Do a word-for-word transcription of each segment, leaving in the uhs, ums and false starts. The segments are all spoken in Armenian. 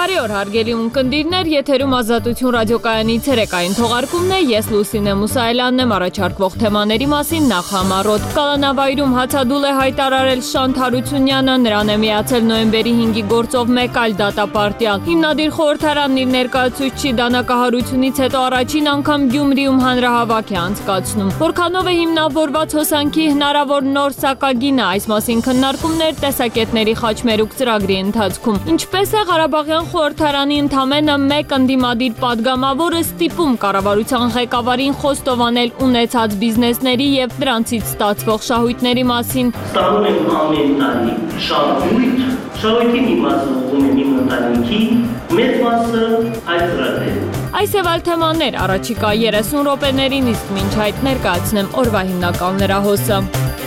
Բարի օր, հարգելի ունկնդիրներ, եթերում Ազատություն ռադիոկայանի ցերեկային թողարկումն է, ես Լուսինե Մուսայելյանն եմ, առաջարկվող թեմաների մասին նախ համառոտ։ Կալանավայրում հացադուլ է հայտարարել Շանթ Հարությունյանը, նրան է միացել նոյեմբերի հինգի գործով մեկ այլ դատապարտյալ։ Հիմնադիր խորհրդարանն իր ներկայացուցչի դանակահարությունից հետո առաջին անգամ Գյումրիում հանրահավաք է անցկացնում։ Որքանով է հիմնավորված հոսանքի հնարավոր նոր սակագինը, այս մասին քննարկումներ տեսակետների խաչմերուկ ծրագրի ընթացքում։ Ինչպես է Ղարաբաղյան խորհրդարանի ընդամենը մեկ ընդդիմադիր падգամավորը ստիպում կառավարության ղեկավարին խոստովանել ունեցած բիզնեսների եւ դրանցից ստացվող շահույթների մասին։ Ստանում են ամեն տարի շահույթ, շահույթի մի մասը ուղղում են իմ ընտանիքի, մեծ մասը այդ ծրագրերին։ Այս եւ այլ թեմաներ առաջիկա երեսուն րոպեներին, իսկ մինչ այդ ներկայացնեմ օրվա հիմնական լրահոսը։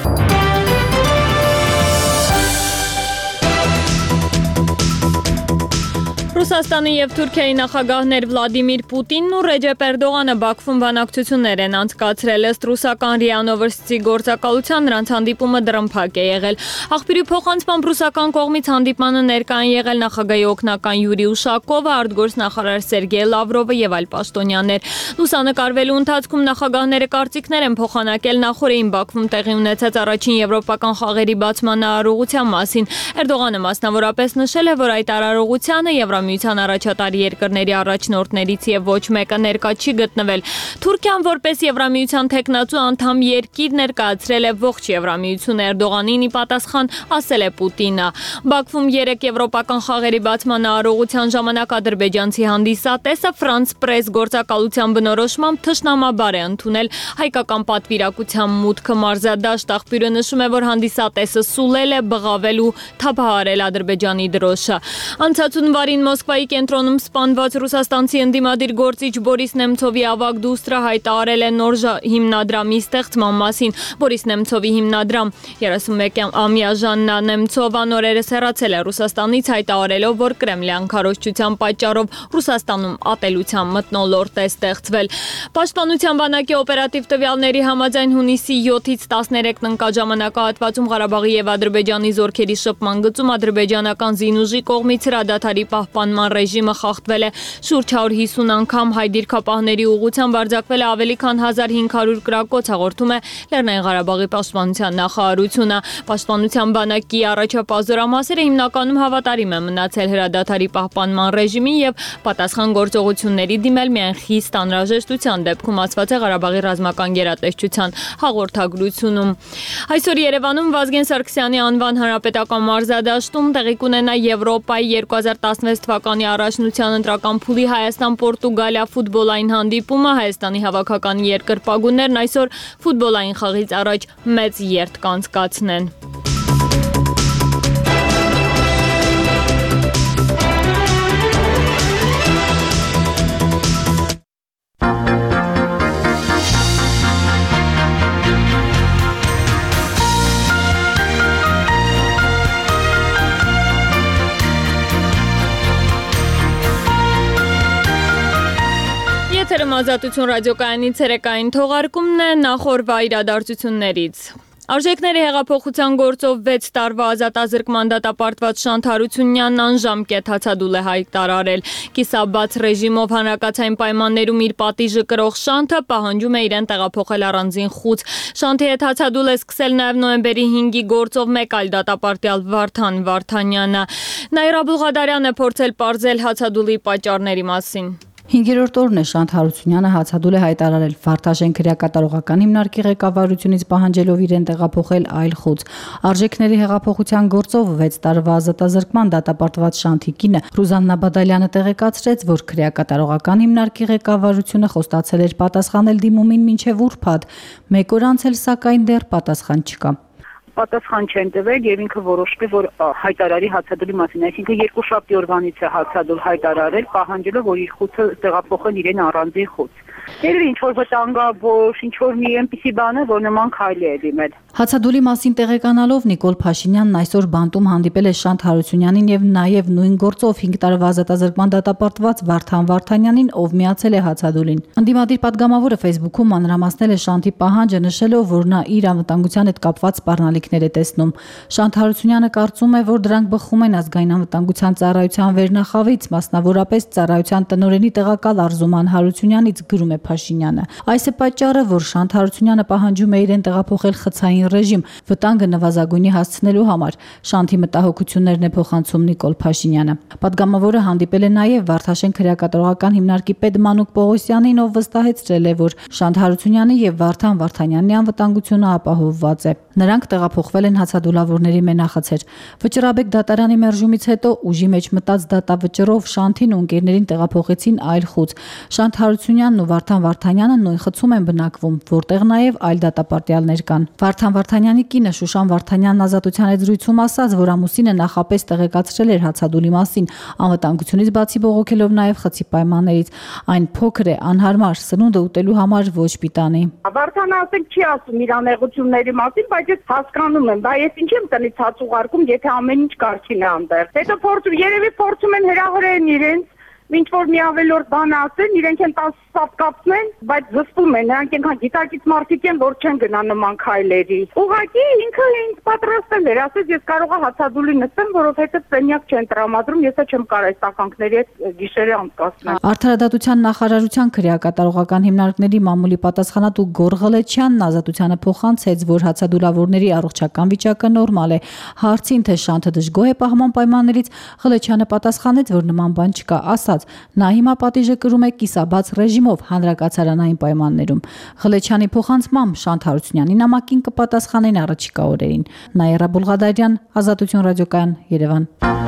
Ռուսաստանի եւ Թուրքիայի նախագահներ Վլադիմիր Պուտինն ու Ռեջեփ Էրդողանը Բաքվում բանակցություններ են անցկացրել, ըստ ռուսական րիա Նովոստի գործակալության նրանց հանդիպումը դրամփակ է եղել։ Աղբյուրի փոխանցմամբ ռուսական կողմից հանդիպմանը ներկա են եղել նախագահի օգնական Յուրի Ուշակովը, արտգործնախարար Սերգեյ Լավրովը եւ այլ պաշտոնյաներ։ Լուսանկարվելու ընթացքում նախագահները կարծիքներ են փոխանակել նախորդին Բաքվում տեղի ունեցած առաջին եվրոպական խաղերի բացման արարողության մասին։ Էրդողանը մասնավորապես նշել է, որ այդ արարողությանը Եվրամիության առաջատար երկրների առաջնորդներից եւ ոչ մեկը ներկա չի գտնվել։ Թուրքիան որպես Եվրամիության թեկնածու անդամ երկիր ներկայացրել է ողջ Եվրամիությունը Էրդողանին ի պատասխան ասել է Պուտինը։ Բաքվում երեք եվրոպական խաղերի բացման արարողության ժամանակ ադրբեջանցի հանդիսատեսը Ֆրանս պրես գործակալության բնորոշմամբ թշնամաբար է ընդունել հայկական պատվիրակության մուտքը մարզադաշտ։ Աղբյուրը նշում է, որ հանդիսատեսը սուլել է, բղավել ու թափահարել Ադրբեջանի դրոշը։ Անցած հունվարին Մոսկվայի կենտրոնում սպանված ռուսաստանցի ընդդիմադիր գործիչ Բորիս Նեմցովի ավագ դուստրը հայտարարել է նոր հիմնադրամի ստեղծման մասին։ Բորիս Նեմցովի հիմնադրամ երեսունմեկամյա Ժաննա Նեմցովան օրերս հեռացել է Ռուսաստանից, հայտարարելով, որ կրեմլյան քարոզչության պատճառով Ռուսաստանում ատելության մթնոլորտ է ստեղծվել։ Պաշտպանության բանակի օպերատիվ տվյալների համաձայն հունիսի յոթից տասներեքն ընկած ժամանակահատվածում Ղարաբաղի եւ Ադրբեջանի զորքերի շփման գծում ադրբեջանական զինուժի կողմից հրադադարի պահպանման ռեժիմը խախտվել է շուրջ հարյուր հիսուն անգամ, հայ դիրքապահների ուղղությամբ արձակվել է ավելի քան հազար հինգ հարյուր կրակոց, հաղորդում է Լեռնային Ղարաբաղի պաշտպանության նախարարությունը։ Պաշտպանության բանակի առաջապահ զորամասերը հիմնականում հավատարիմ են մնացել հրադադարի պահպանման ռեժիմին եւ պատասխան գործողությունների դիմել միայն խիստ անհրաժեշտության դեպքում, ասված է Ղարաբաղի ռազմական գերատեսչության հաղորդագրությունում։ Այսօր Երևանում Վազգեն Սարգսյանի անվան հանրապետական մարզադաշտում տեղի կունենա Եվրոպայի երկու հազար տասնվեց թվականի առաջնության ընտրական փուլի Հայաստան-Պորտուգալիա ֆուտբոլային հանդիպումը։ Հայաստանի հավաքական երկրպագուներն այսօր ֆուտբոլային խաղից առաջ մեծ երթ կանցկացնեն։ Ազատություն ռադիոկայանի ցերեկային թողարկումն է, նախորդ իրադարձություններից։ Արժեքների հեղափոխության գործով վեց տարվա ազատազրկման դատապարտված Շանթ Հարությունյանն անժամկետ հացադուլ է հայտարարել։ Կիսաբաց ռեժիմով հանրակացային պայմաններում իր պատիժը կրող Շանթը պահանջում է իրեն տեղափոխել առանձին խուց։ Շանթի հետ հացադուլ է սկսել նաև նոյեմբերի հինգի գործով մեկ այլ դատապարտյալ Վարդան Վարդանյանը։ Նաիրա Բուղադարյանը փորձել պարզել հացադուլի պատճառների մասին։ Հինգերորդ օրն է Շանթ Հարությունյանը հացադուլ է հայտարարել Վարդաշեն քրեակատարողական հիմնարկի ղեկավարությունից պահանջելով իրեն տեղափոխել այլ խուց։ Արժեքների հեղափոխության գործով վեց տարվա ազատազրկման դատապարտված Շանթի կինը Ռուզաննա Բադալյանը տեղեկացրեց, որ քրեակատարողական հիմնարկի ղեկավարությունը խոստացել էր պատասխանել դիմումին մինչև ուրբաթ։ Մեկ օր անց էլ սակայն դեռ պատասխան չկա։ Պատասխան չեն տվել եւ ինքը որոշել է, որ հայտարարի հացադուլի մասին, այսինքն երկուշաբթի օրվանից է հացադուլ հայտարարել, պահանջելով, որ իր խուցը տեղափոխեն իրեն առանձին խուց։ Երևի ինչ որ վտանգավոր, ինչ որ մի այնպիսի բան է, որ նման քայլ է դիմել։ Հացադուլի մասին տեղեկանալով Նիկոլ Փաշինյանն այսօր բանտում հանդիպել է Շանթ Հարությունյանին եւ նաեւ նույն գործով հինգ տարվա ազատազրկման դատապարտված Վարդան Վարդանյանին, ով միացել է հացադուլին։ Ընդդիմադիր պատգամավորը Facebook-ում մանրամասնել է Շանթի պահանջը, նշելով, որ նա իր անվտանգության հետ կապված սպառնալիքներ է տեսնում։ Շանթ Հարությունյանը կարծում է, որ դրանք բխում են ազգային անվտանգության ծառայության վերնախավից, մասնավորապես ծառայության տնօրենի տեղակալ Արզուման Հարությունյանից, գրում է Փաշինյանը։ Այս է պատճառը, որ Շանթ Հարությունյանը պահանջում է իրեն տեղափոխել խցային ռեժիմ, վտանգը նվազագույնի հասցնելու համար։ Շանթի մտահոգություններն է փոխանցում Նիկոլ Փաշինյանը։ Պատգամավորը հանդիպել է նաև Վարդաշեն քրեակատարողական հիմնարկի պետ Մանուկ Պողոսյանին, ով վստահեցրել է, որ Շանթ Հարությունյանի եւ Վարդան Վարդանյանի անվտանգությունը ապահովված է։ Նրանք տեղափոխվել են հացադուլավորների մենախցեր։ Վճռաբեկ դատարանի մերժումից հետո ուժի մեջ մտած դատավճռով Շանթին ու ընկերներին տեղափոխեցին այլ խուց։ Շանթ Հարությունյանն ու Վարդան Վարդանյանը նույն խցում են բնակվում, որտեղ նաև այլ դատապարտյալներ կան։ Վարդան Վարդանյանի կինը Շուշան Վարդանյանն Ազատության հետ զրույցում ասաց, որ ամուսինը նախապես տեղեկացրել էր հացադուլի մասին, անվտանգությունից բացի բողոքելով նաև խցի պայմաններից։ Այն փոքր է, անհարմար, սնունդը ուտելու համար ոչ պիտանի։ Վարդանը ասենք չի ասում իր անեղությունների մասին, բայց ես հասկանում եմ, բայց ես ինչ եմ տնից հաց ուղարկում, եթե ամեն ինչ կարգին է անտեղ։ Հետո փորձում, երևի փորձում են հրահրեն իրենց, ինչ որ մի ավելորդ բան ասեն, իրենք են տաս սապ կապնեն, բայց զսպում են, նրանք այնքան գիտակից մարդիկ են, որ չեն գնա նման քայլերի։ Ուղղակի ինքը ինձ պատրաստել էր, ասեց ես կարող եմ հացադուլի նստեմ, որովհետև սենյակ չեն տրամադրում, ես չեմ կարող այս տականքների հետ գիշերը անցկացնել։ Արդարադատության նախարարության քրեակատարողական հիմնարկների մամուլի պատասխանատու Գոր Ղլեչյանն Ազատությանը փոխանցեց, որ հացադուլավորների առողջական վիճակը նորմալ է։ Հարցին, թե Շանթը դժգոհ է պահման պայմաններից, Ղլեչյանը պատասխանեց, որ նման բան չկա, ասաց. Նա հիմա պատիժը կրում է կիսաբաց ռեժիմով հանրակացարանային պայմաններում։ Ղլեչյանի փոխանցմամբ Շանթ Հարությունյանի նամակին կպատասխանեն առաջիկա օրերին։ Նաիրա Բուլղադարյան, Ազատություն ռադիոկայան, Երևան։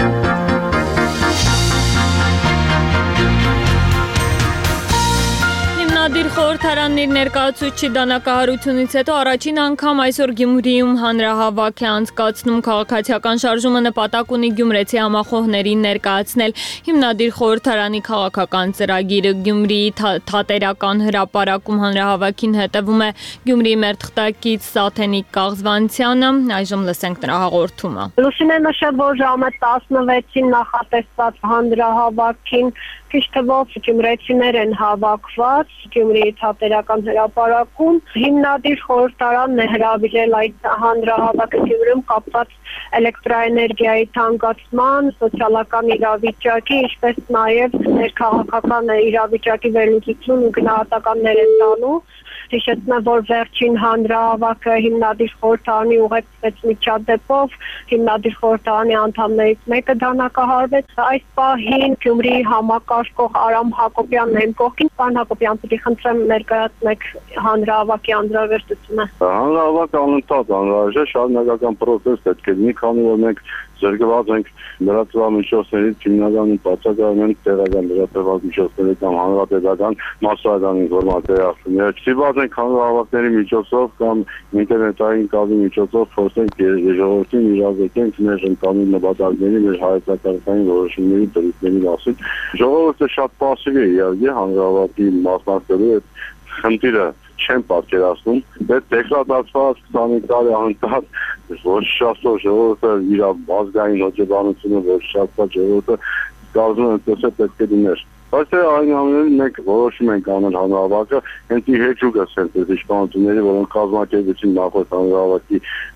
Հիմնադիր խորհրդարանն իր ներկայացուցիչի դանակահարությունից հետո առաջին անգամ այսօր Գյումրիում հանրահավաք է անցկացնում։ Քաղաքացիական շարժումը նպատակ ունի գյումրեցի համախոհներին ներկայացնել հիմնադիր խորհրդարանի քաղաքական ծրագիրը։ Գյումրիի թատերական հրապարակում հանրահավաքին հետևում է Գյումրիի մեր թղթակից Սաթենիկ Կաղզվանցյանը։ Այժմ լսենք նրա հաղորդումը։ Լուսինե նշել, որ ժամը տասնվեցին նախատեսված հանրահավաքին քիչ թվով գյումրեցիներ են հավաքված Գյումրիի թատերական հրապարակում։ Հիմնադիր խորհրդարանն է հրավիրել այդ հանրահավաքը Գյումրիում կապված էլեկտրաէներգիայի թանկացման, սոցիալական իրավիճակի, ինչպես նաև ներքաղաքական իրավիճակի վերլուծություն ու գնահատականներ են տալու։ Հիշեցնեմ, որ վերջին հանրահավաքը հիմնադիր խորհրդարանի ուղեկցվեց միջադեպով, հիմնադիր խորհրդարանի անդամներից մեկը դանակահարվեց։ Այս պահին Գյումրիի համակարգող Արամ Հակոբյանն է իմ կողքին։ Պարոն Հակոբյան, պիտի խնդրեմ ներկայացնեք հանրահավաքի անձրևերտությունը։ Հանրահավաքը անընդհատ անհրաժեշտ է, շարունակական process պետք է լինի, քանի որ մենք զրկված ենք լրատվամիջոցներից, հիմնականում բացակայում են տեղական լրատվամիջոցների կամ հանրապետական մասսայական ինֆորմացիայի ստիպված ենք հանրահավաքների միջոցով կամ ինտերնետային կապի միջոցով փորձենք ժողովրդին իրազեկենք մեր ընտանի նպատակների, մեր հայեցակարգային որոշումների դրույթների մասին։ Ժողովուրդը շատ պասիվ է իհարկե հանրահավաքի մասնակցելու այդ խնդիրը չեն պատկերացնում, բայց դեկլարացված քսանհինգ տարի անընդհատ ոչ շատով ժողովուրդը իր ազգային հոգեբանությունը, ոչ շատով ժողովուրդը կարծում են, թե պետք է լիներ։ Բայց այն ամենին մենք որոշում ենք անել հանրահավաքը, հենց ի հեճուկը սենտր իշխանությունների, որոնք կազմակերպեցին նախորդ հանրահավաքի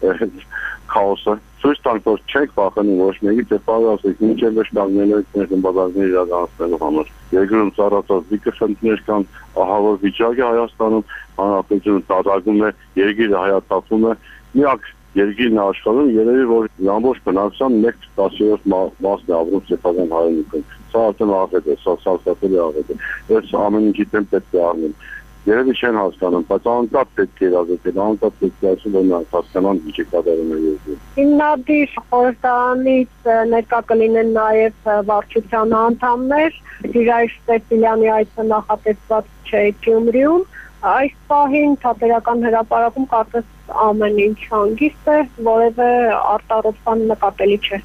քաոսը։ Ցույց տանք, որ չենք վախենում ոչ մեկից, եւ պատրաստենք մինչեւ վշտակներն մեր նպատակները իրականացնելու համար։ Երկրում ծառացած դիքը խնդիրներ կան, ահավոր վիճակ է Հայաստանում, հանրապետությունը տատակում է, երկիրը հայացածում է։ Միակ երկիրն աշխարհում երևի որ ամբողջ բնակչության մեկ տասնյոթ մասն է ապրում սեփական հայրենիքում։ Սա արդեն աղետ է, սա սարսափելի աղետ է։ Այս ամեն ինչի դեմ պետք է առնել։ Երևի չեն հասկանում, բայց անընդհատ պետք է իրազեկել, անընդհատ պետք է ասել, որ նրանք հասկանան ինչ է կատարում երկրում։ Հիմնադիր խորհրդարանից ներկա կլինեն նաև վարչության անդամներ, Սիրայր Ստեփիլյանի այցը նախատեսված չէ Գյումրիում։ Այս պահին թատերական հրապարակում կարծես ամեն ինչ հանգիստ է, որևէ արտահայտման նկատելի չէ։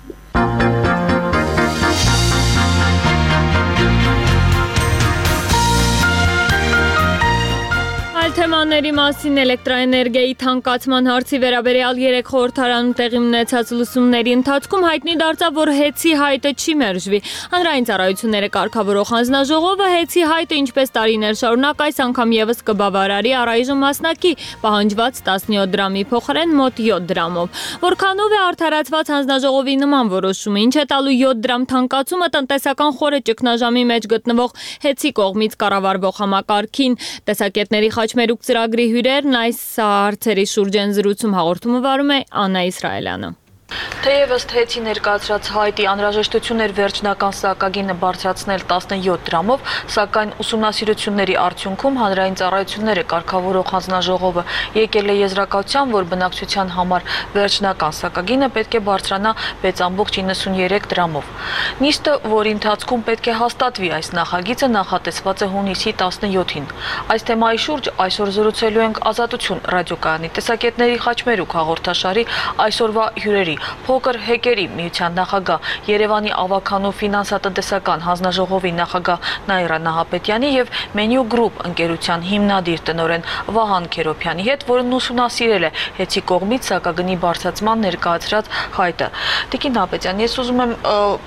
Այլ թեմաների մասին էլեկտրաէներգիայի թանկացման հարցի վերաբերյալ երեք խորհրդարանում տեղի ունեցած լսումների ընթացքում հայտնի դարձավ, որ հեծի հայտը չի մերժվի։ Հանրային ծառայությունները կարգավորող հանձնաժողովը հեծի հայտը ինչպես տարիներ շարունակ այս անգամ եւս կբավարարի առայժմ մասնակի պահանջված տասնյոթ դրամի փոխարեն մոտ յոթ դրամով։ Որքանով է արդարացված հանձնաժողովի նման որոշումը, ինչ է տալու յոթ դրամ թանկացումը տնտեսական խորը ճգնաժամի մեջ գտնվող հեծի կողմից կառավարվող համակարգին։ Տեսակետների Խաչմերուկ ծրագրի հյուրերն այս հարցերի շուրջ են զրուցում, հաղորդումը վարում է Աննա Իսրայելյանը։ Թեև ըստ հեծի ներկայացրած հայտի անհրաժեշտություն էր վերջնական սակագինը բարձրացնել տասնյոթ դրամով, սակայն ուսումնասիրությունների արդյունքում հանրային ծառայությունները կարգավորող հանձնաժողովը եկել է եզրակացության, որ բնակչության համար վերջնական սակագինը պետք է բարձրանա վեց կόμma իննսուններեք դրամով։ Նիստը, որի ընթացքում պետք է հաստատվի այս նախագիծը, նախատեսված է հունիսի տասնյոթին։ Այս թեմայի շուրջ այսօր զրուցելու ենք Ազատություն ռադիոկայանի տեսակետների Խաչմերուկ հաղորդաշարի այսօրվա հյուրերի Փոքր հեկերի միության նախագահ Երևանի ավականու ֆինանսատնտեսական հանձնաժողովի նախագահ Նաիրա Նահապետյանի եւ Menu Group ընկերության հիմնադիր տնօրեն Վահան Քերոփյանի հետ, որն ուսումնասիրել է հեծի կողմից սակագնի բարձրացման ներկայացրած հայտը։ Տիկին Նահապետյան, ես ուզում եմ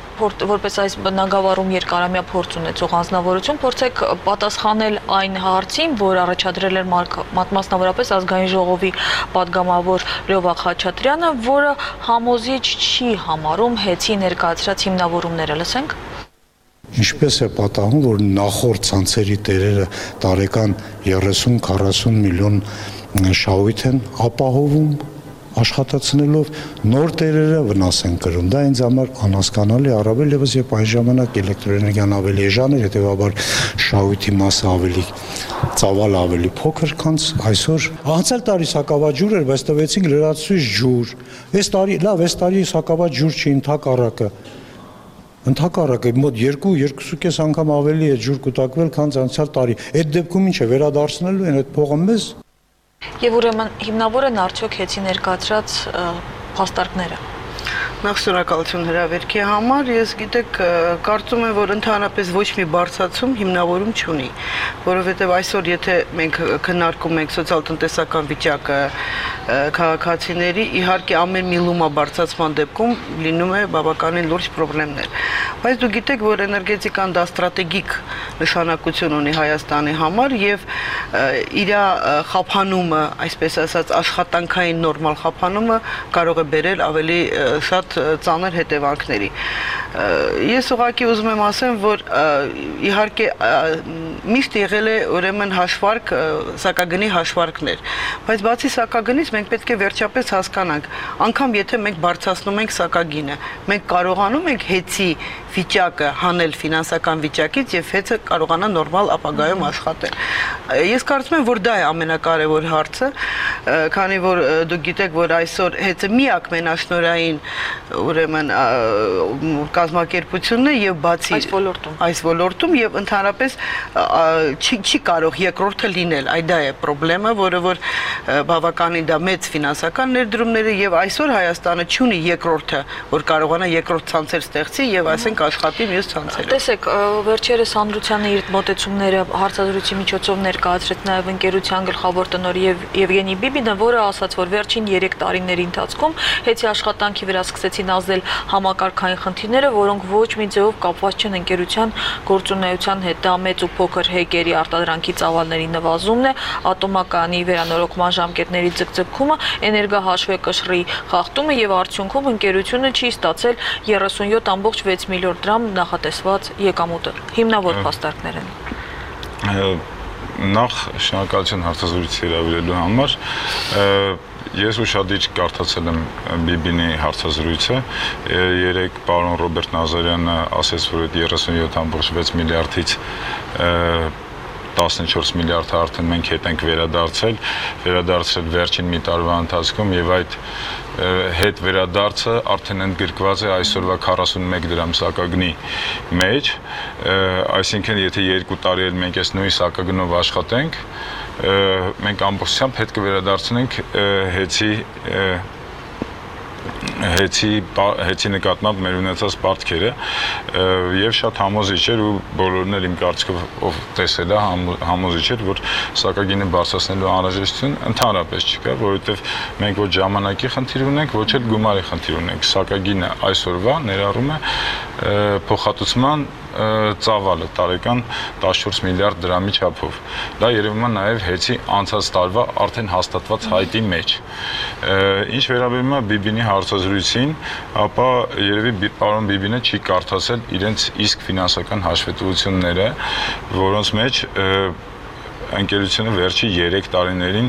որպես այս բնագավառում երկարամյա փորձ ունեցող հանձնավորություն փորձեք պատասխանել այն հարցին, որ առաջադրել էր մասնավորապես ազգային ժողովի պատգամավոր Լյովա Խաչատրյանը, որը համոզիչ չի համարում հեծի ներկայացրած հիմնավորումները, լսենք։ Ինչպես է պատահում, որ նախորդ ցանցերի տերերը տարեկան երեսուն քառասուն միլիոն շահույթ են ապահովում աշխատացնելով, նոր տերերը վնաս են կրում։ Դա ինձ համար անհասկանալի, առավել ևս երբ այն ժամանակ էլեկտրոէներգիան ավելի էժան էր, հետևաբար շահույթի մասը ավելի ծավալը ավելի փոքր, քան այսօր։ Անցյալ տարի սակավաջուր էր, բայց տվեցինք լրացուցիչ ջուր։ Այս տարի, լավ, այս տարի սակավաջ ջուր չի, ընդհակառակը։ Ընդհակառակը մոտ երկու, երկուսուկես անգամ ավելի է ջուր կուտակվել, քան անցյալ տարի։ Այդ դեպքում ինչ է, վերադարձնելու են այդ փողը մեզ։ Եվ ուրեմն հիմնավոր են արդյոք հեծի ներկայացրած փաստարկները։ Նախ շնորհակալություն հրավերքի համար, ես գիտեք, կարծում եմ, որ ընդհանրապես ոչ մի բարձրացում հիմնավորում չունի, որովհետև այսօր եթե մենք քննարկում ենք սոցիալ-տնտեսական վիճակը քաղաքացիների, իհարկե ամեն մի լումա բարձրացման դեպքում լինում է բավականին լուրջ խնդիրներ։ Բայց դու գիտեք, որ էներգետիկան դա ստրատեգիկ նշանակություն ունի Հայաստանի համար եւ իր խափանումը, այսպես ասած, աշխատանքային նորմալ խափանումը կարող է բերել ավելի շատ ծանր հետևանքների։ Ես ուղղակի ուզում եմ ասեմ, որ իհարկե միշտ եղել է ուրեմն հաշվարկ, սակագնի հաշվարկներ, բայց բացի սակագնից մենք պետք է վերջապես հասկանանք, անգամ եթե մենք բարձրացնում ենք սակագինը, մենք կարողանում ենք հեծի վիճակը հանել ֆինանսական վիճակից եւ հեծը կարողանա նորմալ ապագայում աշխատել։ Ես կարծում եմ, որ դա է ամենակարևոր հարցը, քանի որ դուք գիտեք, որ այսօր հեծը միակ մենաշնորհային ուրեմն կազմակերպությունն է եւ բացի այս ոլորտում այս ոլորտում եւ ընդհանրապես չի չի կարող երկրորդը լինել, այդ դա է խնդրեմը, որը որ բավականին դա մեծ ֆինանսական ներդրումներ է եւ այսօր Հայաստանը չունի երկրորդը, որ կարողանա երկրորդ ցանցեր ստեղծի եւ ասենք աշխատի մյուս ցանցերով։ Տեսեք, վերջերս Անդրությանը իր մոտեցումները հարցազրույցի միջոցով ներկայացրեց նաեւ ընկերության գլխավոր տնօրեն Եվգենի Բիբինը, որը ասաց, որ վերջին երեք տարիների ընթացքում հեծի աշխատանքի վրա սկսեցին ազդել համակարգային խնդիրները, որոնք ոչ մի ձևով կապված չեն ընկերության գործունեության հետ։ Դա մեծ ու փոքր հեկերի արտադրանքի ծավալների նվազումն է, ատոմակայանի վերանորոգման ժամկետների ձգձգումը, էներգահաշվեկշռի խախտումը եւ արդյունքում ընկերությունը չի ստացել երեսունյոթ կόμma վեց միլիոն դրամ նախատեսված եկամուտը։ Հիմնավոր փաստարկներ են։ Նախ շնորհակալություն հարցազրույցի հրավիրելու համար։ Ես ուշադիր կարդացել եմ Բիբինի հարցազրույցը, երեք պարոն Ռոբերտ Նազարյանը ասեց, որ այդ երեսունյոթ կόμma վեց միլիարդից տասնչորս միլիարդը արդեն մենք հետ ենք վերադարձել, վերադարձել վերջին մի տարվա ընթացքում եւ այդ հետ վերադարձը արդեն ընդգրկված է այսօրվա քառասունմեկ դրամ սակագնի մեջ, այսինքն եթե երկու տարի էլ մենք այս նույն սակագնով աշխատենք, մենք ամբողջությամբ հետ կվերադարձնենք հեծի հեծի հեծի նկատմամբ մեր ունեցած պարտքերը եւ շատ համոզիչ էր ու բոլորն էլ իմ կարծիքով ով տեսել է համոզիչ էր որ սակագինը բարձրացնելու անհրաժեշտություն ընդհանրապես չկա որովհետեւ մենք ոչ ժամանակի խնդիր ունենք ոչ էլ գումարի խնդիր ունենք սակագինը այսօրվա ներառում է փոխհատուցման ծավալը տարեկան տասնչորս միլիարդ դրամի չափով։ Դա երևում է նաև հեծի անցած տարվա արդեն հաստատված հայտի մեջ։ Ինչ վերաբերում է Բիբինի հարցազրույցին, ապա երևի պարոն Բիբինը չի կարդացել իրենց իսկ ֆինանսական հաշվետվությունները, որոնց մեջ ընկերությունը վերջի երեք տարիներին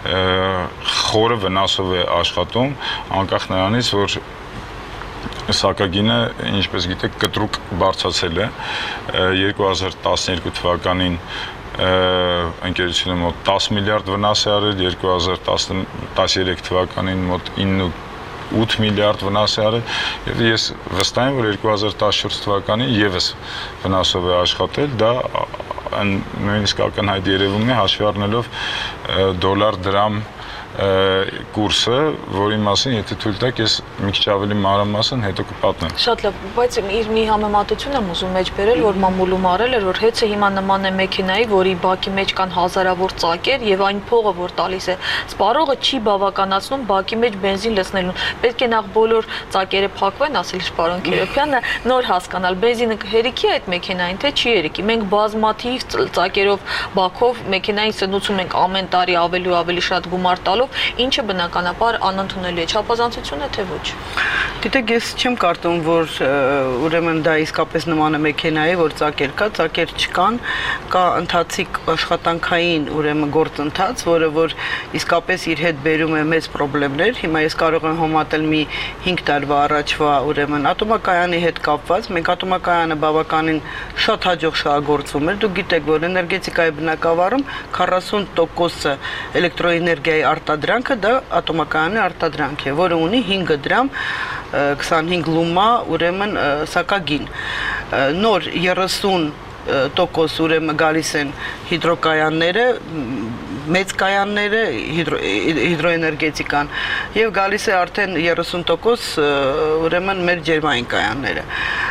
խորը վնասով է աշխատում, անկախ նրանից, որ սակագինը, ինչպես գիտեք, կտրուկ բարձրացել է երկու հազար տասներկու թվականին ընկերությունը մոտ տասը միլիարդ վնաս է արել, երկու հազար տասներեք թվականին մոտ ինը միլիարդ վնաս է արել եւ ես վստահ եմ, որ երկու հազար տասնչորս թվականին եւս վնասով է աշխատել, դա նույնիսկ ակնհայտ երևում է հաշվի առնելով դոլար դրամ կուրսը, որի մասին եթե թույլ տաք, ես մի քիչ ավելի մանրամասն հետո կպատնեմ։ Շատ լավ, բայց իր մի համեմատություն եմ ուզում մեջ բերել, որ մամուլում արել էր, որ հեծը հիմա նման է մեքենայի, որի բակի մեջ կան հազարավոր ծակեր եւ այն փողը, որ տալիս է սպառողը, չի բավականացնում բակի մեջ բենզին լցնելուն։ Պետք է նախ բոլոր ծակերը փակվեն, ասել պարոն Քերոփյանը, նոր հասկանալ բենզինը հերիքի է այդ մեքենային, թե չի հերիքի։ Մենք բազմաթիվ ծակերով, բակով մեքենային սնուցում ենք ամեն տարի ավելի ու ավելի շատ գումար տալով, ինչը բնականաբար անընդունելի է, չափազանցություն է թե ոչ։ Գիտեք, ես չեմ կարծում, որ ուրեմն դա իսկապես նման է մեքենայի, որ ծակեր կա, ծակեր չկան, կա ընթացիկ աշխատանքային ուրեմն գործընթաց, որը որ իսկապես իր հետ բերում է մեծ խնդիրներ։ Հիմա ես կարող եմ համատել մի հինգ տարվա առաջվա ուրեմն ատոմակայանի հետ կապված, մենք ատոմակայանը բավականին շատ հաջող շահագործում էր։ Դուք գիտեք, որ էներգետիկայի բնակավարում քառասուն տոկոսը էլեկտրոէներգիայի արտադրանքը դա ատոմակայանի արտադրանք է, որը ունի հինգ դրամ քսանհինգ լումա ուրեմն սակագին։ Նոր երեսուն տոկոս ուրեմն գալիս են հիդրոկայանները, մեծ կայանները, հիդրոէներգետիկան եւ գալիս է արդեն երեսուն տոկոս ուրեմն մեր ջերմային կայանները։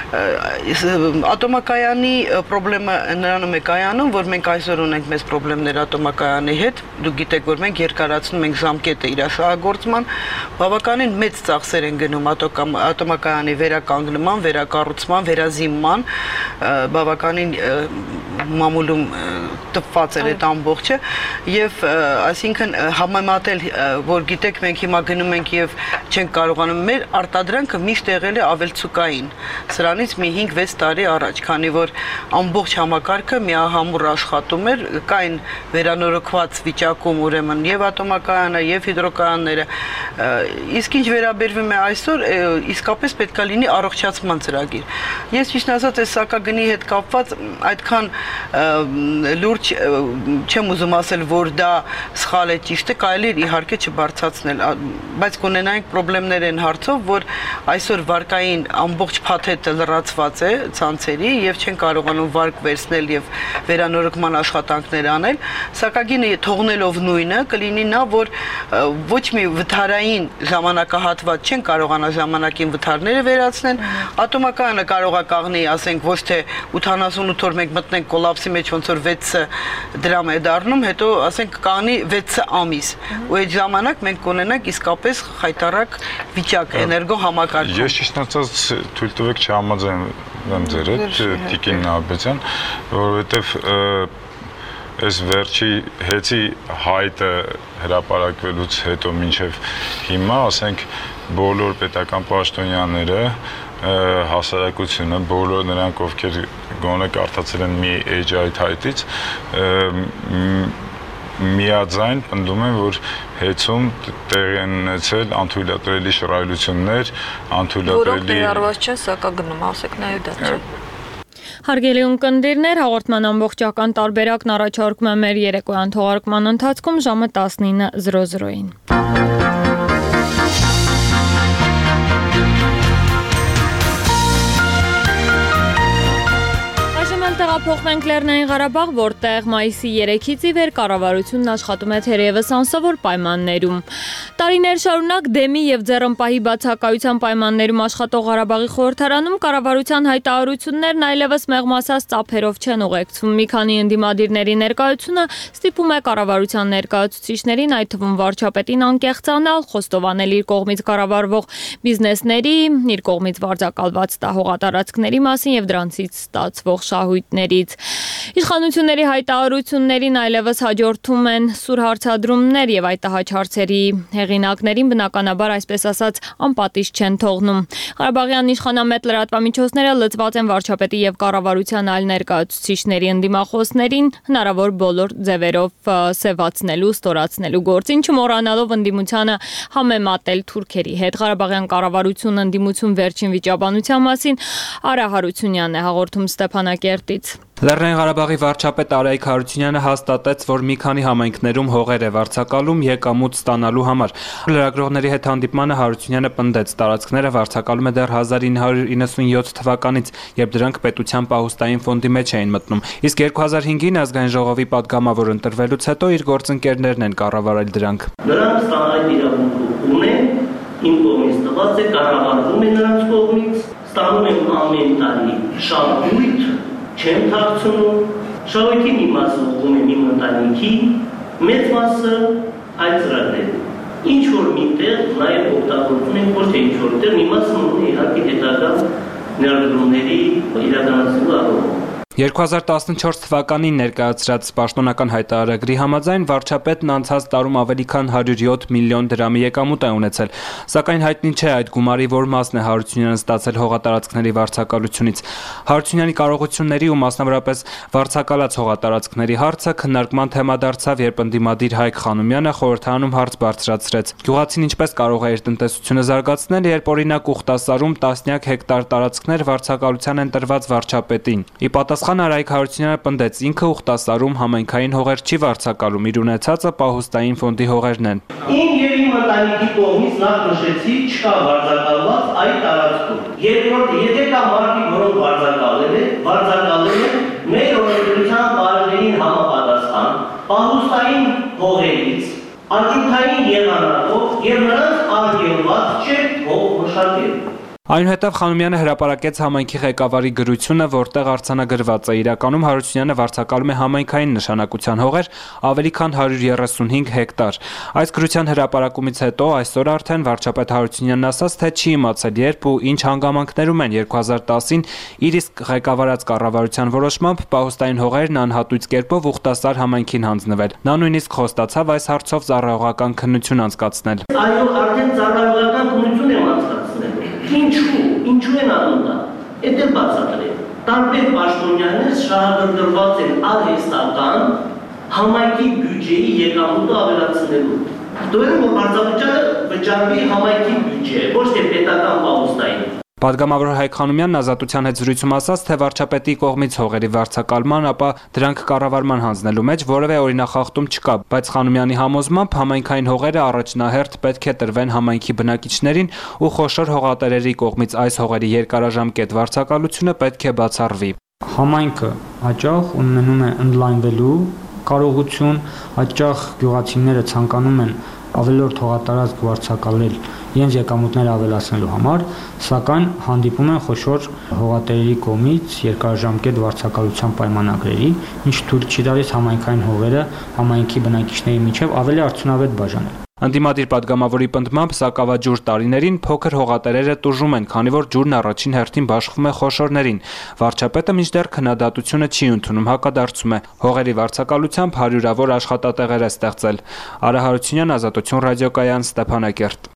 Ատոմակայանի խնդրը նրանում է կայանում, որ մենք այսօր ունենք մեծ խնդիրներ ատոմակայանի հետ։ Դուք գիտեք, որ մենք երկարացնում ենք ժամկետը իր շահագործման, բավականին մեծ ծախսեր են գնում ատոմակայանի վերականգնման, վերակառուցման, վերազինման, բավականին մամուլում տպված էր այդ ամբողջը եւ այսինքն համեմատել, որ գիտեք, մենք հիմա գնում ենք եւ չենք կարողանում, մեր արտադրանքը միշտ եղել է ավելցուկային սրանից մի հինգ-վեց տարի առաջ, քանի որ ամբողջ համակարգը միահամուռ աշխատում էր, կային վերանորոգված վիճակում ուրեմն եւ ատոմակայանը եւ հիդրոկայանները, իսկ ինչ վերաբերվում է այսօր, իսկապես պետք է լինի առողջացման ծրագիր։ Ես ճիշտ ասած այս սակագնի հետ կապված այդքան լուրջ չեմ ուզում ասել, որ դա սխալ է, ճիշտ է, կարելի է իհարկե չբարձրացնել, բայց կունենայինք խնդիրներ են հարցով, որ այսօր վարկային ամբողջ փաթեթը լրացված է ցանցերի եւ չեն կարողանում վարկ վերցնել եւ վերանորոգման աշխատանքներ անել, սակագինը թողնելով նույնը կլինի նա, որ ոչ մի վթարային ժամանակահատված չեն կարողանա ժամանակին վթարները վերացնել, ատոմակայանը կարող է կաղնի, ասենք, ոչ թե ութանասունութ օր մենք մտնենք կոլապսի մեջ, ոնց որ վեց դրամ է դառնում, հետո ասենք կանի վեց ամիս, ու այդ ժամանակ մենք կունենանք իսկապես խայտարակ վիճակ էներգո համակարգում։ Ես ճիշտ ասած թույլ տվեք չհամաձայնեմ ձեր հետ, Տիկին Նահապետյան, որովհետև այս վերջի հեծի հայտը հրապարակվելուց հետո մինչև հիմա, ասենք, բոլոր պետական պաշտոնյաները հասարակությունը, բոլոր նրանք, ովքեր գոնե կարդացել են մի էջ այդ հայտից, միաձայն պնդում են, որ հեծում տեղի են ունեցել անթույլատրելի շռայլություններ, անթույլատրելի որոնք ներառված չեն սակագնում, ասեք նաև դա չէ։ Հարգելի ունկնդիրներ, հաղորդման ամբողջական տարբերակն առաջարկում է մեր երեկոյան թողարկման ընթացքում ժամը տասնինը զրո զրոին։ Տեղափոխվենք Լեռնային Ղարաբաղ, որտեղ մայիսի երեքից ի վեր կառավարությունն աշխատում է թերևս անսովոր պայմաններում։ Տարիներ շարունակ դեմի եւ ձեռնպահի բացակայության պայմաններում աշխատող Ղարաբաղի խորհրդարանում կառավարության հայտարարություններն այլևս մեղմասած ծափերով չեն ուղեկցվում։ Մի քանի ընդդիմադիրների ներկայությունը ստիպում է կառավարության ներկայացուցիչներին, այդ թվում վարչապետին, անկեղծանալ, խոստովանել իր կողմից կառավարվող բիզնեսների, իր կողմից վարձակալված հողատարածքների մասին եւ դրանցից ստացվող շահույթներից։ Իշխանությունների հայտարարություններին այլևս հաջորդում են սուր հարցադրումներ եւ այդ տհաճ հարցերի հեղինակներին բնականաբար այսպես ասած անպատիժ չեն թողնում։ Ղարաբաղյան իշխանամետ լրատվամիջոցները լծված են վարչապետի եւ կառավարության այլ ներկայացուցիչների ընդդիմախոսներին հնարավոր բոլոր ձևերով սևացնելու, ստորացնելու գործին, չմոռանալով ընդդիմությանը համեմատել թուրքերի հետ։ Ղարաբաղյան կառավարությունը ընդդիմություն վերջին վիճաբանության մասին Արա Հարությունյանն է հաղորդում Ստեփանակերտից։ Լեռնային Ղարաբաղի վարչապետ Արայիկ Հարությունյանը հաստատեց, որ մի քանի համայնքներում հողեր է վարձակալում եկամուտ ստանալու համար։ Լրագրողների հետ հանդիպմանը Հարությունյանը պնդեց, տարածքները վարձակալում է դեռ հազար ինը հարյուր իննսունյոթ թվականից, երբ դրանք պետության պահուստային ֆոնդի մեջ էին մտնում։ Իսկ երկու հազար հինգին ազգային ժողովի падգամավոր ընտրվելուց հետո իր գործընկերներն են կառավարել դրանք։ Նրանք ստանալ իրավունք ունեն, իմ կողմից տված է, կառավարվում է նրանց կողմից, ստանում են ամեն տարի շահույթ, չեն թաքցնում, շահույթի մի մասը ուղղում է իմ ընտանիքի, մեծ մասը այդ ծրագրերին։ Ինչ որ միտեղ նաև օգտագործում են, ոչ թե ինչ որտեղ, մի մասը ունի իհարկե հետագա ներդրումների իրականացնելու առումով։ երկու հազար տասնչորս թվականին ներկայացրած պաշտոնական հայտարարագրի համաձայն վարչապետն անցած տարում ավելի քան հարյուր յոթ միլիոն դրամի եկամուտ է ունեցել, սակայն հայտնի չէ այդ գումարի որ մասն է Հարությունյանը ստացել հողատարածքների վարձակալությունից։ Հարությունյանի կարողությունների ու մասնավորապես վարձակալած հողատարածքների հարցը քննարկման թեմա դարձավ, երբ ընդդիմադիր Հայկ Խանոմյանը խորհրդարանում հարց բարձրացրեց։ Գյուղացին ինչպես կարող է իր տնտեսությունը զարգացնել, երբ օրինակ Ուխտասարում տասնյակ հեկտար տարածքներ վարձակալության են տրված վարչապետին։ Ի պատասխան Արայիկ Հարությունյանը պնդեց, ինքը Ուխտասարում համայնքային հողեր չի վարձակալում, իր ունեցածը պահուստային ֆոնդի հողերն են։ Իմ եւ իմ ընտանիքի կողմից նախ նշեցի, չկա վարձակալված այդ տարածքում։ Երկրորդ, եթե կա մարդիկ, որոնք վարձակալել են, վարձակալել են մեր օրենսդրության բարերին համապատասխան պահուստային հողերից, ակնթային եղանակով եւ նրանց արգելված չէ հող մշակել։ Այնուհետև Խանոմյանը հրապարակեց համայնքի ղեկավարի գրությունը, որտեղ արձանագրված է իրականում Հարությունյանը վարձակալում է համայնքային նշանակության հողեր ավելի քան հարյուր երեսունհինգ հեկտար։ Այս գրության հրապարակումից հետո այսօր արդեն վարչապետ Հարությունյանն ասաց, թե չի իմացել երբ ու ինչ հանգամանքներում են երկու հազար տասին իր իսկ ղեկավարած կառավարության որոշմամբ պահուստային հողերն անհատույց կերպով Ուխտասար համայնքին հանձնվել։ Նա նույնիսկ խոստացավ այս հարցով ծառայողական քննություն անցկացնել։ Այո, արդեն ծառայողական քննություն եմ անցկացնել։ Ինչու, ինչու են անում դա, էդ էլ բացատրել, տարբեր պաշտոնյաներ շահագրգռված են արհեստական համայնքի բյուջեի եկամուտը ավելացնելու։ Դուր որ վարձավճարը վճարվի համայնքի բյուջե, ոչ թե պետական պահուստային։ Պատգամավոր Հայկ Խանոմյանն Ազատության հետ զրույցում ասաց, թե վարչապետի կողմից հողերի վարձակալման, ապա դրանք կառավարման հանձնելու մեջ որևէ օրինախախտում չկա, բայց Խանոմյանի համոզմամբ համայնքային հողերը առաջնահերթ պետք է տրվեն համայնքի բնակիչներին ու խոշոր հողատերերի կողմից այս հողերի երկարաժամկետ վարձակալությունը պետք է բացառվի։ Համայնքը հաճախ ունենում է ընդլայնվելու կարողություն, հաճախ գյուղացիները ցանկանում են ավելորդ հողատարածք վարձակալել իրենց եկամուտները ավելացնելու համար, սակայն հանդիպում են խոշոր հողատերերի կողմից երկարաժամկետ վարձակալության պայմանագրերի, ինչ թույլ չի տալիս համայնքային հողերը համայնքի բնակիչների միջև ավելի արդյունավետ բաժանել։ Ընդդիմադիր падգամավորի պնդմամբ սակավաջուր տարիներին փոքր հողատերերը տուժում են, քանի որ ջուրն առաջին հերթին բաշխվում է խոշորներին։ Վարչապետը մինչդեռ քննադատությունը չի ընդունում, հակադարձում է։ Հողերի վարձակալությամբ հարյուրավոր աշխատատեղեր է ստեղծել։ Արա Հարությունյան, Ազատություն ռադիոկայան, Ստեփանակերտ։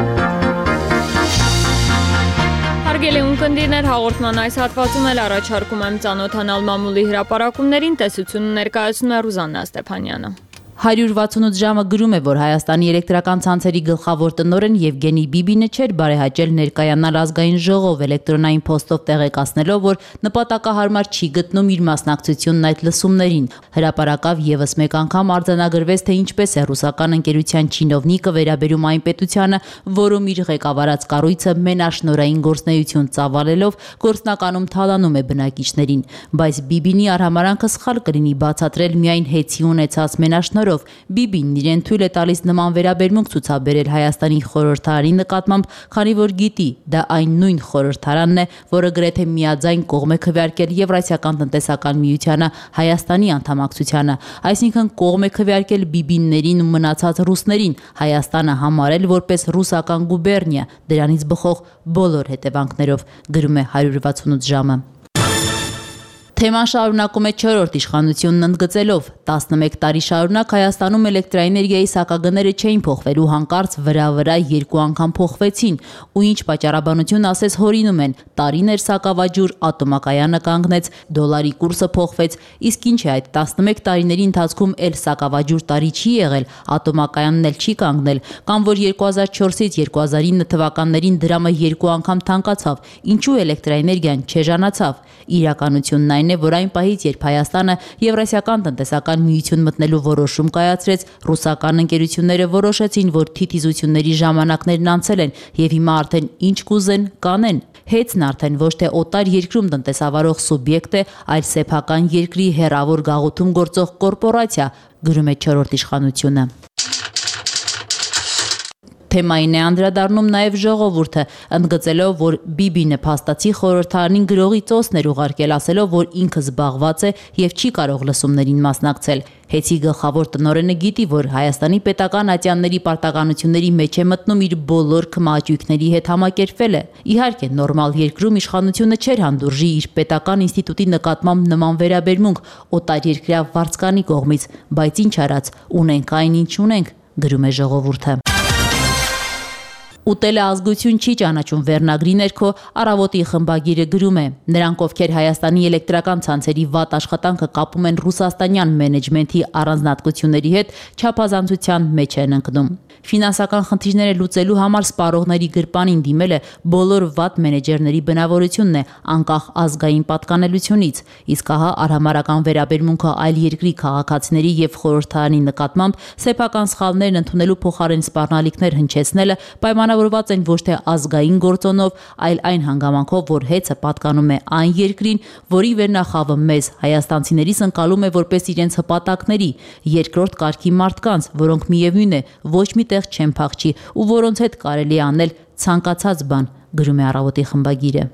Հարգելի ունկնդիրներ, հաղորդման այս հատվածում էլ առաջարկում եմ ծանոթանալ մամուլի հրապարակումներին, տեսությունը ներկայացնում է Ռուզաննա Ստեփանյանը։ հարյուր վաթսունութ ժամը գրում է, որ Հայաստանի էլեկտրական ցանցերի գլխավոր տնօրեն Եվգենի Բիբինը չէր բարեհաճել ներկայանալ ազգային ժողով էլեկտրոնային փոստով տեղեկացնելով, որ նպատակահարմար չի գտնում իր մասնակցությունն այդ լսումներին։ Հրապարակավ եւս մեկ անգամ արձանագրվեց, թե ինչպես է ռուսական ընկերության չինովնիկը վերաբերում այն պետությանը, որում իր ղեկավարած կառույցը մենաշնորհային գործնեություն ծավալելով գործնականում թալանում է բնակիչներին, բայց Բիբինի արհամարանքը սխալ կլինի բացատրել միայն հեծի ունեցած մենաշնորհով։ Բիբինն իրեն թույլ է տալիս նման վերաբերմունք ցուցաբերել Հայաստանի խորհրդարանի նկատմամբ, քանի որ գիտի, դա այն նույն խորհրդարանն է, որը գրեթե միաձայն կողմ է քվեարկել Եվրասիական տնտեսական միությանը Հայաստանի անդամակցությանը, այսինքն կողմ է քվեարկել բիբիններին ու մնացած ռուսներին, Հայաստանը համարել որպես ռուսական գուբերնիա, դրանից բխող բոլոր հետևանքներով, գրում է հարյուր վաթսունութ ժամը։ Թեման շարունակում է չորրորդ իշխանությունն ընդգծելով, տասնմեկ տարի շարունակ Հայաստանում էլեկտրաէներգիայի սակագները չէին փոխվելու, հանկարծ վրա-վրա երկու անգամ փոխվեցին, ու ինչ պատճառաբանություն ասես հորինում են, տարիներ սակավաջուր, ատոմակայանը կանգնեց, դոլարի կուրսը փոխվեց, իսկ ինչ է այդ տասնմեկ տարիների ընթացքում էլ սակավաջուր տարի չի եղել, ատոմակայանն էլ չի կանգնել, կամ որ երկու հազար չորսից երկու հազար ինը թվականներին դրամը երկու անգամ թանկացավ, ինչու էլեկտրաէներգիան չեժանացավ։ Իրականությունն այն է, որ այն պահից, երբ Հայաստանը Եվրասիական տնտեսական միություն մտնելու որոշում կայացրեց, ռուսական ընկերությունները որոշեցին, որ թիթիզությունների ժամանակներն անցել են եւ հիմա արդեն ինչ կուզեն կանեն։ Հեծն արդեն ոչ թե օտար երկրում տնտեսավարող սուբյեկտ է, այլ սեփական երկրի հեռավոր գաղութում գործող կորպորացիա, գրում է չորրորդ իշխանությունը։ Թեմային է անդրադառնում նաև ժողովուրդը, ընդգծելով, որ Բիբինը փաստացի խորհրդարանին գրողի ծոսն էր ուղարկել, ասելով, որ ինքը զբաղված է եւ չի կարող լսումներին մասնակցել։ Հեծի գլխավոր տնօրենը գիտի, որ Հայաստանի պետական ատյանների պարտականությունների մեջ է մտնում իր բոլոր քմահաճույքների հետ համակերպվելը։ Իհարկե, նորմալ երկրում իշխանությունը չէր հանդուրժի իր պետական ինստիտուտի նկատմամբ նման վերաբերմունք օտարերկրյա վարձկանի կողմից, բայց ինչ արած, ունենք այն, ինչ ունենք, գրում է ժողովուրդը։ Ուտելը ազգություն չի ճանաչում վերնագրի ներքո Առավոտի խմբագիրը գրում է. նրանք, ովքեր Հայաստանի էլեկտրական ցանցերի վատ աշխատանքը կապում են ռուսաստանյան մենեջմենթի առանձնահատկությունների հետ, չափազանցության մեջ են ընկնում։ Ֆինանսական խնդիրները լուծելու համար սպառողների գրպանին դիմելը բոլոր վատ մենեջերների բնավորությունն է, անկախ ազգային պատկանելությունից, իսկ ահա արհամարական վերաբերմունքը այլ երկրի քաղաքացիների եւ խորհրդարանի նկատմամբ սեփական սխալներն ընդունելու փոխարեն սպառնալիքներ հնչեցնելը պայմանավորված են ոչ թե ազգային գործոնով, այլ այն հանգամանքով, որ հեծը պատկանում է այն երկրին, որի վերնախավը մեզ հայաստանցիներից ընկալում է որպես իրենց հպատակների, երկրորդ կարգի մարդկանց, որոնք միևնույն է ոչ մի տեղ չեն փախչի ու որոնց հետ կարելի է անել ցանկացած բան, գրում է Առավոտի խմբագիրը։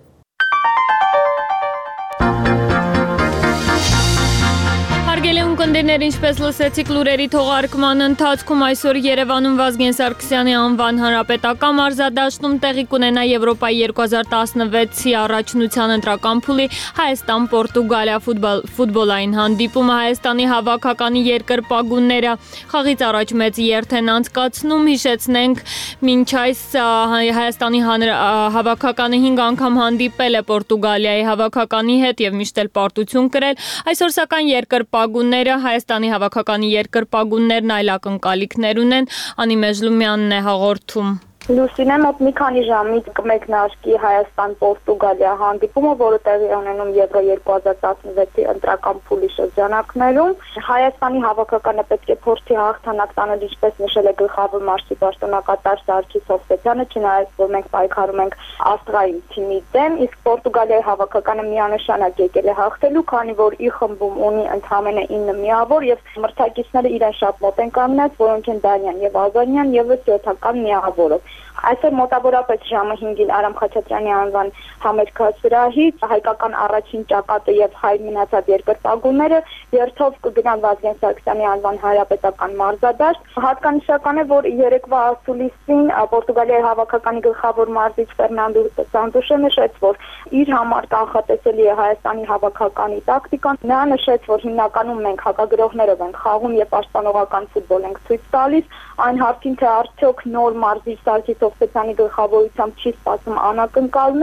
Կնդիրներ, ինչպես լսեցիք լուրերի թողարկման ընթացքում, այսօր Երևանում Վազգեն Սարգսյանի անվան հանրապետական մարզադաշտում տեղի կունենա Եվրոպայի երկու հազար տասնվեցի առաջնության ընտրական փուլի Հայաստան-Պորտուգալիա ֆուտբոլային հանդիպումը։ Հայաստանի հավաքականի երկրպագունները խաղից առաջ մեծ երթ են անցկացնում, հիշեցնենք, մինչ այս Հայաստանի հավաքականը հինգ անգամ հանդիպել է Պորտուգալիայի հավաքականի հետ եւ միշտ էլ պարտություն կրել։ Այսօր սակայն երկրպագունները Հայաստանի հավաքականի երկրպագուններն այլ ակնկալիքներ ունեն, Անի Մեժլումյանն է հաղորդում։ Լուսինե, մոտ մի քանի ժամից կմեկնարկի Հայաստան-Պորտուգալիա հանդիպումը, որը տեղի ունենում Եվրո երկու հազար տասնվեցի ընտրական փուլի շրջանակներում։ Հայաստանի հավաքականը պետք է փորձի հաղթանակ տանել, ինչպես նշել է գլխավոր մարզի պաշտոնակատար Սարգիս Հովսեփյանը, չնայած որ մենք պայքարում ենք Ավստրիայի թիմի դեմ, իսկ Պորտուգալիայի հավաքականը միանշանակ եկել է հաղթելու, քանի որ ի խմբում ունի ընդամենը ինը միավոր եւ մրցակիցները իրեն շատ մոտ են կանգնած, որոնք են Դանիան եւ Ալբանիան եւ յոթական միավորով։ Այսօր մոտավորապես ժամը հինգին Արամ Խաչատրյանի անվան համերգասրահից հայկական առաջին ճակատը եւ հայ մնացած երկրպագունները երթով կգնան Վազգեն Սարգսյանի անվան հանրապետական մարզադաշտ։ Հատկանշական է, որ երեկվա ասուլիսին Պորտուգալիայի հավաքականի գլխավոր մարզիչ Ֆերնանդո Սանտուշը նշեց, որ իր համար կանխատեսելի է Հայաստանի հավաքականի տակտիկան։ Նա նշեց, որ հիմնականում մենք հակագրողներով ենք խաղում եւ պաշտպանողական ֆուտբոլ ենք ցույց տալիս, այն հարցին թե արդյոք նոր մարզիչ Սարգիս Հովսեփյանի գլխավորությամբ չի սպասում անակնկալներ,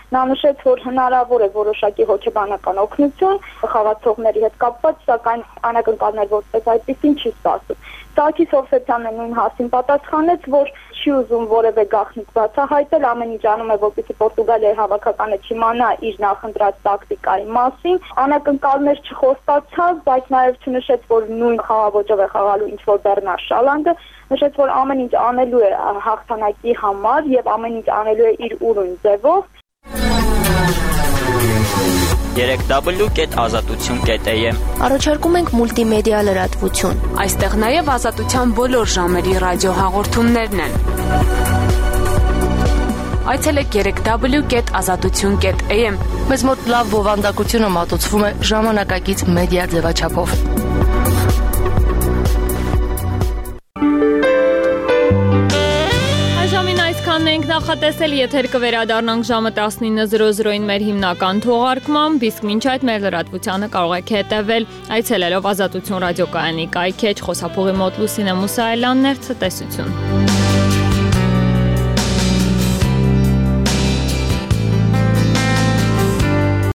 Նա նշեց, որ հնարավոր է որոշակի հոգեբանական օգնություն խաղացողների հետ կապված, սակայն անակնկալներ որպես այդպեսին չի սպասում։ Սարգիս Հովսեփյանը նույն հարցին պատասխանեց, որ չի ուզում որևէ գաղտնիք բացահայտել, ամեն ինչ անում է, որպեսզի Պորտուգալիայի հավաքականը չիմանա իր նախընտրած տակտիկայի մասին։ Անակնկալներ չխոստացավ, բայց նաև չնշեց, որ նույն խաղաոճով է խաղալու ինչ որ Բեռնար Շալանդը, նշեց, որ ամեն ինչ անելու է հաղթանակի համար եւ ամեն ինչ անելու է իր ուրույն ձևով։ երեք w կետ ազատություն կետ a m Առաջարկում ենք մուլտիմեդիա լրատվություն։ Այստեղ նաև ազատության բոլոր ժամերի ռադիոհաղորդումներն են։ Այցելեք երեք w կետ ազատություն կետ a m Մեզ մոտ լավ բովանդակությունը մատուցվում է ժամանակակից մեդիա ձևաչափով։ Ենք նախատեսել, եթեր կվերադառնանք ժամը տասնինը զրո զրոին մեր հիմնական թողարկմամբ, իսկ մինչ այդ մեր լրատվությանը կարող եք հետևել այցելելով Ազատություն ռադիոկայանի կայքեջ, խոսափողի մոտ Լուսինե Մուսայելյանն էր, ցտեսություն։